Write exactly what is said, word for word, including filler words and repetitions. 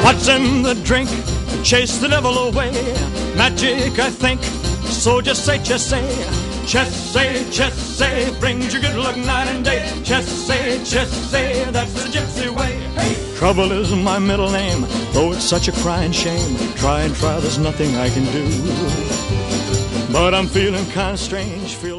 What's in the drink? Chase the devil away. Magic, I think. So just say, just say, just say, just say, brings you good luck night and day. Just say, just say, that's the gypsy way. Hey! Trouble is my middle name, though it's such a crying shame. Try and try, there's nothing I can do. But I'm feeling kind of strange. Feel